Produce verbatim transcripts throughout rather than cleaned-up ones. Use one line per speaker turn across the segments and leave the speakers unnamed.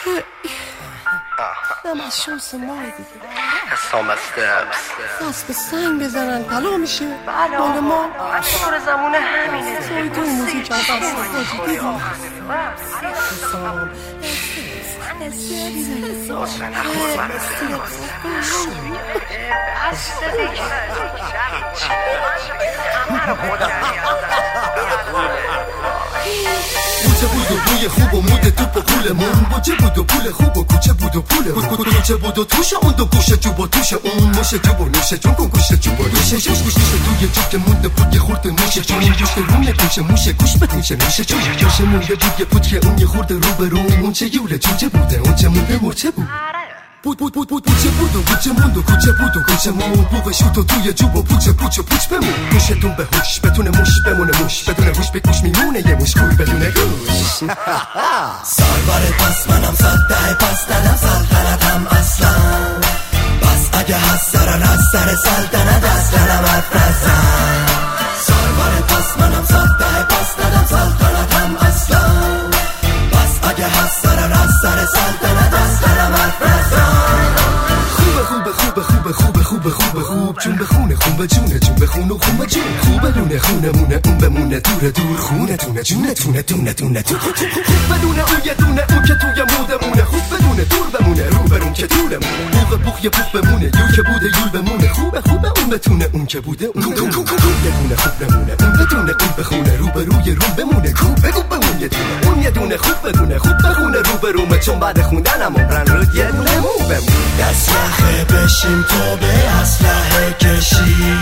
نمشوس ماه دیگه
حسام استرس
دست به سنگ بزنن طلا میشه. مال ما
دور زمونه همینه.
سایتون موزیک هم دست بازی دیدی حسام
حسن نخور برده بسته دیگه همه رو خودم
کوچه بود و بوی خوب و مود توپ و پولمون بوچه بود و پول خوب و کوچه بود و پول کوچه بود و توش اون دو گوشه جوب و توش اون موشه جوب و نوشه جون کن گوشه جوب و نوشه شش گوشه توی جوب که مونده بود یه خورده موشه جون گوشه رونه گوشه موشه گوش به توشه میشه جون گوشه مونده بود یه پود که اون یه خورده رو به رو اون چه یوله جوجه بوده اون چه مونده مرچه بود بود بود بود بود پوچه بود و پوچه موند و کوچه بود و کوچه مون بوغش تو توی جوب و پوچه پوچه پوچ بمون گوشتون به هوش بتونه موش بمونه موش بدون هوش به گوش میمونه یه موش خوی بدون گوش
سربار پس منم صده پس دادم سلطنتم اصلا پس اگه هست سر از سر سلطنت از دلم حرف نزن سربار پس منم صده پس دادم سلطنتم اصلا پس اگه هست سر از سر سلطنت از دلم حرف نزن
خوبه خوبه خوبه خوبه خوبه خوبه خوبه خوب چون بخونه خون به جونه جون بخونه خون جون خوبه دونه خونه مونه اون بمونه دور دور خونه دونه جونه تونه دونه دونه دور خوب بدونه اون یه دونه اون که توی موده مونه خوب بدونه دور بمونه رو برون که دوره مونه بوغ بوغ یه بوغ بمونه یول که بوده یول بمونه خوبه خوبه اون بتونه اون که بوده اون یه دونه خوب بمونه اون بدونه اون بخونه رو به روی رو بمونه خوب بگو بمون یه دونه اون یه دونه خوب بدونه خوب بخونه رو به رومه چون بعد خوندنم عمرن رو یه دونه مو بمونه
دست یخه بشیم تو به اسلحه کشی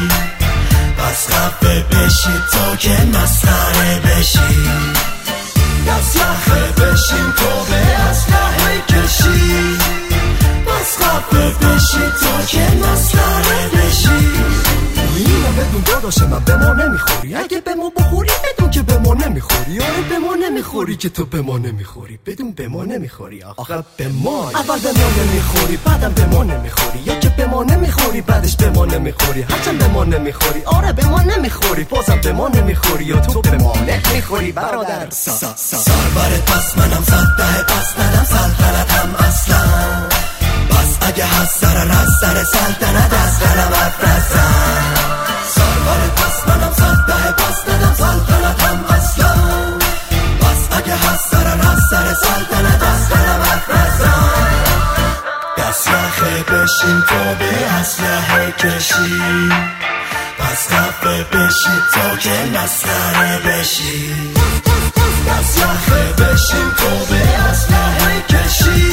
پس خفه بشی تا که مسخره بشی دست یخه بشیم تو به اسلحه کشی پس خفه بشی تا که مسخره بشی
اینو بدون داداش من به ما نمیخوری اگه به ما بخوری بدون که به ما نمیخوری آره به ما نمیخوری که تو به ما نمیخوری بدون به ما نمیخوری آخه به ما اول به ما نمیخوری بعدم به ما نمیخوری یا که به ما نمیخوری بعدش به ما نمیخوری هرچند به ما نمیخوری آره به ما نمیخوری بازم به ما نمیخوری یا تو به ما نمیخوری برادر
سربرت پس منم صده پس ندم سلطنتم اصلا پس اگه هست سر از سر سلطنت از دلم حرف نزن سربرت پس منم صده پس ندم سلطنتم اصلا پس اگه هست سر از سر سلطنت از دلم حرف نزن دست یخه بشیم تو به اسلحه کشی پس خفه بشی تا که مسخره بشی دست یخه بشیم تو به اسلحه کشی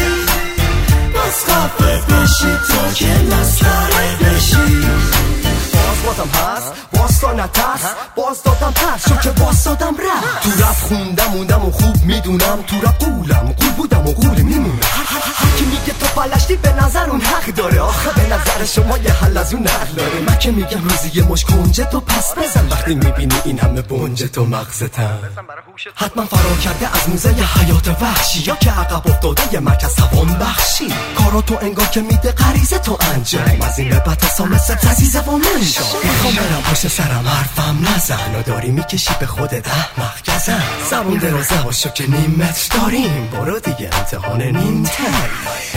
پس خفه بشی تا که مسخره بشی
باز بازم هست باز تا نترس باز دادم پس چون که باز دادم رفت تو رفت خوندم موندم و خوب میدونم تو رفت قولم قول بودم و قول میمونم هر کی میگه تو پلشتی به نظر اون حق داره آخه به نظر شما یه حل از اون نقل داره من که میگم روزی یه مش کنجه تو پس بزن وقتی میبینی این همه بنجه تو مغزتم حتما فرار کرده از موزه ی حیات وحشی یا که عقب افتاده یه مرکز توان بخشی کاراتو انگار که میده غریزه تو انجام از این به بعد حسام ست عزیزه با من شا میخوام برم پشت سرم حرفم نزن و داری میکشی به خودت احمق گزن زبون درازه باشو که نیم متر داریم برو دیگه امتحان نیم تر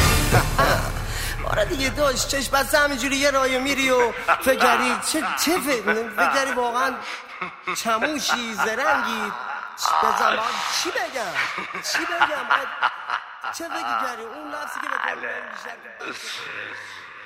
آره دیگه داشت چشم بسته همینجوری یه راه میری و فکری چه چه فکری واقعا چموشی زرنگی بزن چی بگم چی بگم چه فکری کردی اون لفظی که به